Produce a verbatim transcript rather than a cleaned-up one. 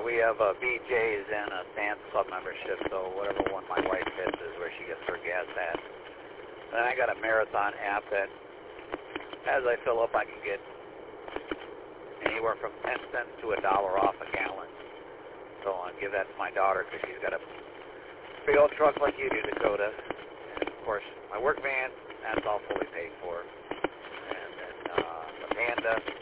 we have uh, B J's and a Sam's Club membership, so whatever one my wife hits is where she gets her gas at. Then I got a Marathon app that, as I fill up, I can get anywhere from ten cents to a dollar off a gallon. So I'll give that to my daughter because she's got a big old truck like you do, Dakota. And, of course, my work van, that's all fully paid for. And then uh, the Panda,